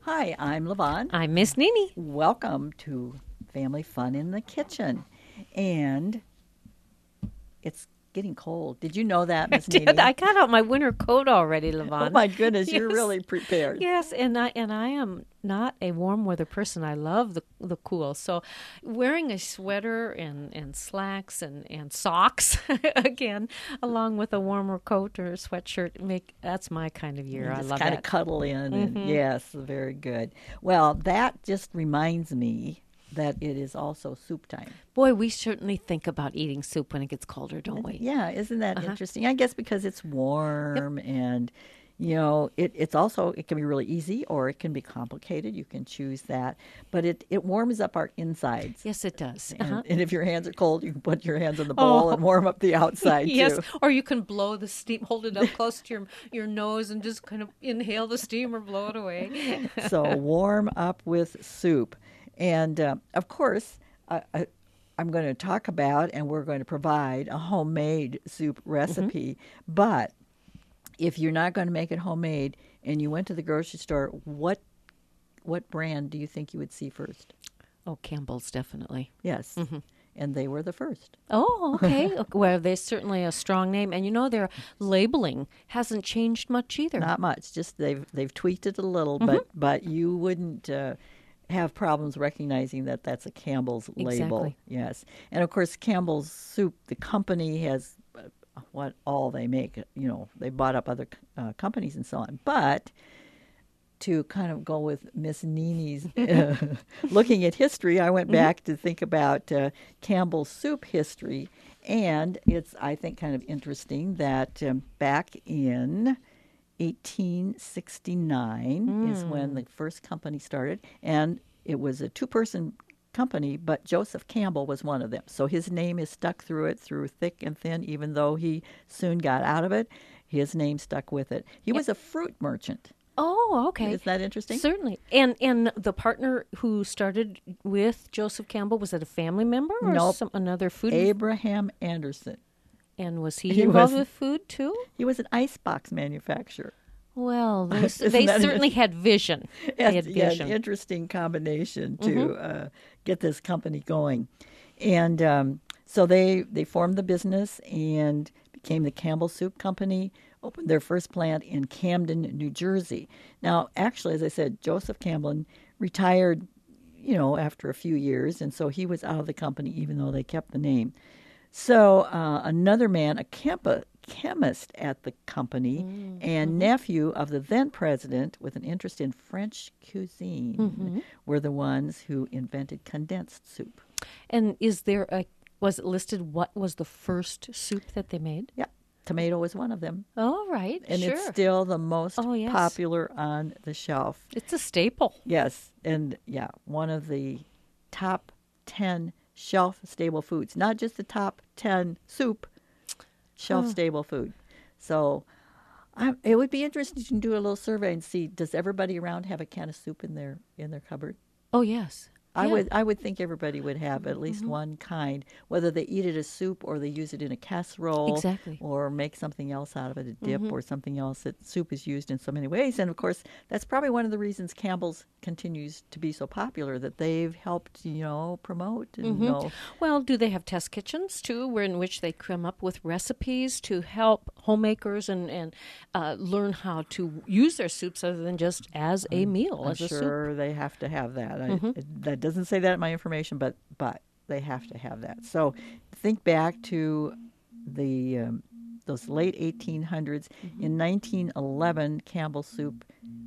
Hi, I'm Levon. I'm Miss Nini. Welcome to Family Fun in the Kitchen. And it's getting cold. Did you know that, Miss Nini? I got out my winter coat already, Levon. Oh my goodness, you're Yes. really prepared. Yes, and I am not a warm weather person. I love the cool. So wearing a sweater and slacks and socks again, along with a warmer coat or a sweatshirt, that's my kind of year. And I just love kind that. of cuddle in. And yes, very good. Well, that just reminds me that it is also soup time. Boy, we certainly think about eating soup when it gets colder, don't we? Yeah, isn't that interesting? I guess because it's warm and it's also, it can be really easy or it can be complicated. You can choose that. But it warms up our insides. Yes, it does. And if your hands are cold, you can put your hands on the bowl and warm up the outside Yes, too. or you can blow the steam, hold it up close to your nose and just kind of inhale the steam or blow it away. So warm up with soup. And of course, I'm going to talk about and we're going to provide a homemade soup recipe. But if you're not going to make it homemade and you went to the grocery store, what brand do you think you would see first? Oh, Campbell's, definitely. Yes. And they were the first. Oh, okay. Well, they're certainly a strong name. And their labeling hasn't changed much either. Not much. Just they've tweaked it a little, but you wouldn't have problems recognizing that that's a Campbell's label. Exactly. Yes. And of course, Campbell's Soup, the company has what all they make. They bought up other companies and so on. But to kind of go with Miss Nini's looking at history, I went back to think about Campbell's Soup history. And it's, I think, kind of interesting that back in 1869 is when the first company started, and it was a two-person company, but Joseph Campbell was one of them. So his name is stuck through it, through thick and thin, even though he soon got out of it. His name stuck with it. He was a fruit merchant. Oh, okay. Isn't that interesting? Certainly. And the partner who started with Joseph Campbell, was it a family member or Nope. another food? Abraham Anderson. And was he He involved was- with food too? He was an icebox manufacturer. Well, they Isn't that certainly had vision. They had Yeah, vision. an interesting combination to get this company going. And so they formed the business and became the Campbell Soup Company, opened their first plant in Camden, New Jersey. Now, actually, as I said, Joseph Campbell retired, after a few years, and so he was out of the company even though they kept the name. So another man, a chemist at the company and nephew of the then president with an interest in French cuisine were the ones who invented condensed soup. And was it listed what was the first soup that they made? Yeah, tomato was one of them. Oh, right. And sure. it's still the most Oh, yes. popular on the shelf. It's a staple. Yes, and one of the top 10 shelf-stable foods. Not just the top 10 soup, shelf-stable food. So it would be interesting to do a little survey and see, does everybody around have a can of soup in their cupboard? Oh, yes. Yeah. I would think everybody would have at least one kind, whether they eat it as soup or they use it in a casserole, Exactly. or make something else out of it, a dip or something else. That soup is used in so many ways, and of course, that's probably one of the reasons Campbell's continues to be so popular. That they've helped, promote. And, Well, do they have test kitchens too, in which they come up with recipes to help homemakers and learn how to use their soups other than just as a meal, I'm as a soup? sure they have to have that. That doesn't say that in my information, but they have to have that. So think back to the those late 1800s. In 1911, Campbell Soup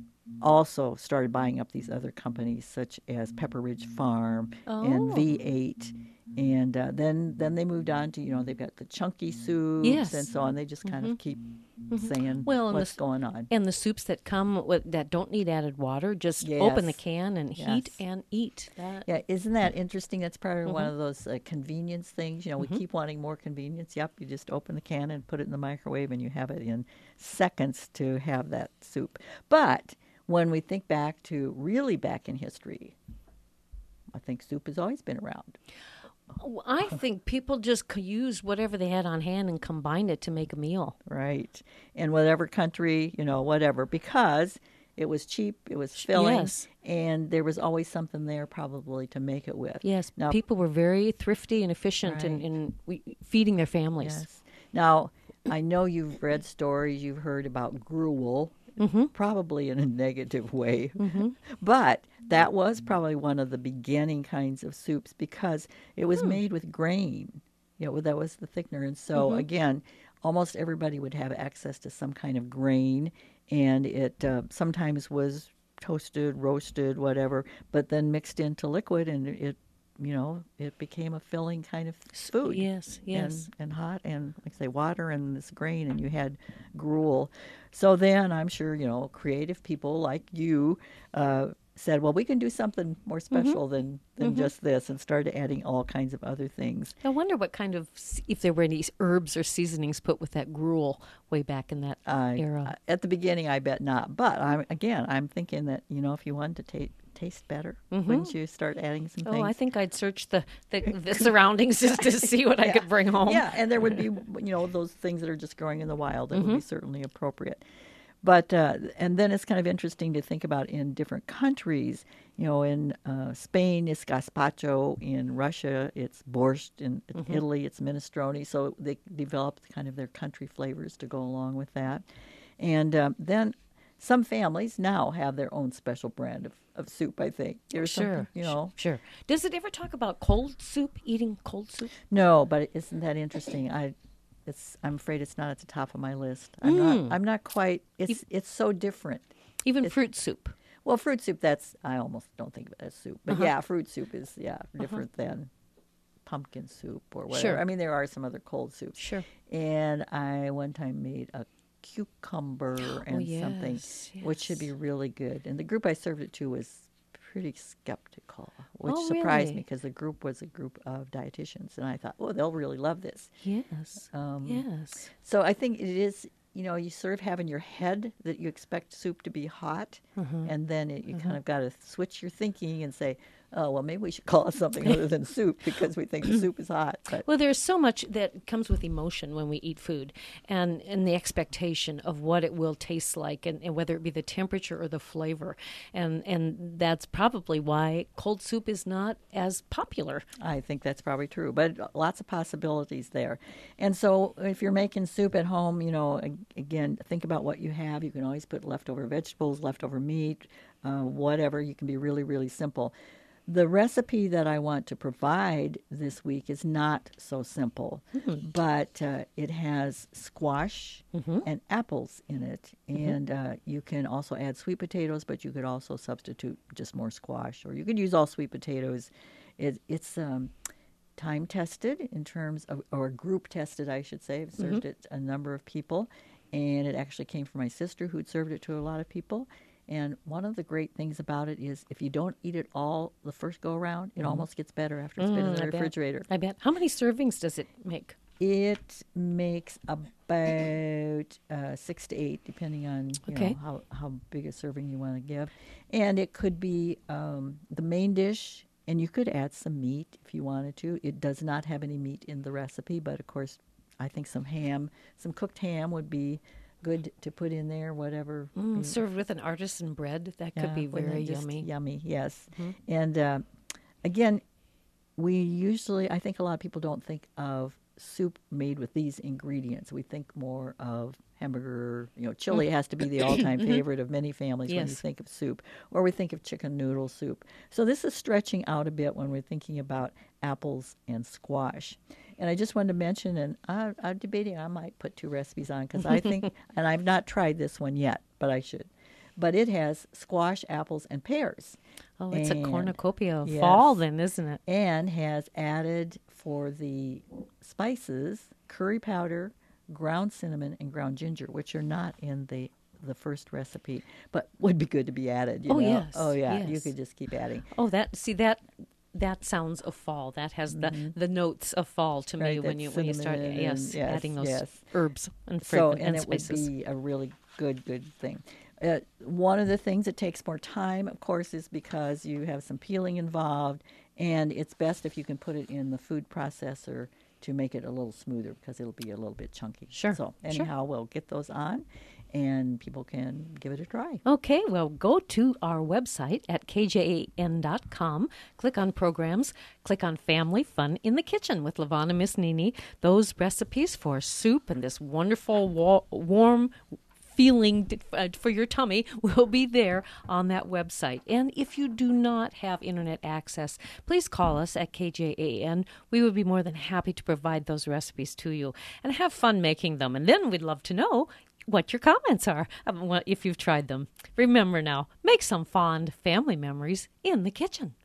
also started buying up these other companies such as Pepper Ridge Farm and V8. And then they moved on to, they've got the chunky soups Yes. and so on. They just kind of keep saying Well, and what's going on. And the soups that come that don't need added water, just Yes. open the can and heat Yes. and eat. That. Yeah, isn't that interesting? That's probably one of those convenience things. We keep wanting more convenience. Yep, you just open the can and put it in the microwave and you have it in seconds to have that soup. But when we think back to really back in history, I think soup has always been around. Oh, I think people just use whatever they had on hand and combined it to make a meal. Right. And whatever country, whatever. Because it was cheap, it was filling, Yes. and there was always something there probably to make it with. Yes, Now, people were very thrifty and efficient Right. in feeding their families. yes. Now, I know you've read stories, you've heard about gruel, probably in a negative way, but that was probably one of the beginning kinds of soups because it was made with grain. That was the thickener. And so, again, almost everybody would have access to some kind of grain, and it sometimes was toasted, roasted, whatever, but then mixed into liquid, and it became a filling kind of food. Yes, yes. And hot, and like I say, water and this grain, and you had gruel. So then I'm sure, creative people like you said, well, we can do something more special than just this, and started adding all kinds of other things. I wonder what kind of, if there were any herbs or seasonings put with that gruel way back in that era. At the beginning, I bet not. But I'm thinking that, if you wanted to taste better, wouldn't you start adding some things? Oh, I think I'd search the surroundings just to see what I could bring home. Yeah, and there would be, those things that are just growing in the wild that would be certainly appropriate. But and then it's kind of interesting to think about in different countries. In Spain, it's gazpacho. In Russia, it's borscht. In Italy, it's minestrone. So they developed kind of their country flavors to go along with that. And then some families now have their own special brand of soup, I think. Sure. Does it ever talk about cold soup, eating cold soup? No, but isn't that interesting? I'm afraid it's not at the top of my list. I'm not quite. It's so different. Even fruit soup. Well, fruit soup. I almost don't think of it as soup. But yeah, fruit soup is different than pumpkin soup or whatever. Sure. I mean, there are some other cold soups. Sure. And I one time made a cucumber and something, which should be really good. And the group I served it to was pretty skeptical, which surprised me because the group was a group of dietitians, and I thought, oh, they'll really love this. Yes. Yes. So I think it is, you sort of have in your head that you expect soup to be hot, and then you kind of got to switch your thinking and say, oh, well, maybe we should call it something other than soup because we think the soup is hot. But well, there's so much that comes with emotion when we eat food and the expectation of what it will taste like and whether it be the temperature or the flavor. And that's probably why cold soup is not as popular. I think that's probably true, but lots of possibilities there. And so if you're making soup at home, again, think about what you have. You can always put leftover vegetables, leftover meat, whatever. You can be really, really simple. The recipe that I want to provide this week is not so simple, but it has squash and apples in it. And you can also add sweet potatoes, but you could also substitute just more squash, or you could use all sweet potatoes. It's time tested in terms of, or group tested, I should say. I've served it to a number of people, and it actually came from my sister who'd served it to a lot of people. And one of the great things about it is if you don't eat it all the first go around, it almost gets better after it's been in the refrigerator. I bet. How many servings does it make? It makes about 6 to 8, depending on how big a serving you want to give. And it could be the main dish, and you could add some meat if you wanted to. It does not have any meat in the recipe, but of course, I think some cooked ham would be good to put in there, whatever. Served with an artisan bread, that could be very yummy. Yummy, yes. And again, I think a lot of people don't think of soup made with these ingredients. We think more of hamburger, chili has to be the all-time favorite of many families when you think of soup, or we think of chicken noodle soup. So this is stretching out a bit when we're thinking about apples and squash. And I just wanted to mention, and I'm debating, I might put 2 recipes on because I think, and I've not tried this one yet, but I should. But it has squash, apples, and pears. Oh, it's a cornucopia of fall then, isn't it? And has added for the spices, curry powder, ground cinnamon, and ground ginger, which are not in the first recipe, but would be good to be added. Yes. Oh, yeah. Yes. You could just keep adding. Oh, that sounds of fall. That has the notes of fall to me when you start adding those herbs and fragrant and it spices. would be a really good thing. One of the things that takes more time, of course, is because you have some peeling involved, and it's best if you can put it in the food processor to make it a little smoother because it'll be a little bit chunky. Sure. So anyhow, we'll get those on. and people can give it a try. Okay, well, go to our website at kjan.com, click on programs, click on Family Fun in the Kitchen with Levon and Miss Nini. Those recipes for soup and this wonderful warm feeling for your tummy will be there on that website. And if you do not have internet access, please call us at KJAN. We would be more than happy to provide those recipes to you and have fun making them. And then we'd love to know what your comments are if you've tried them. Remember now, make some fond family memories in the kitchen.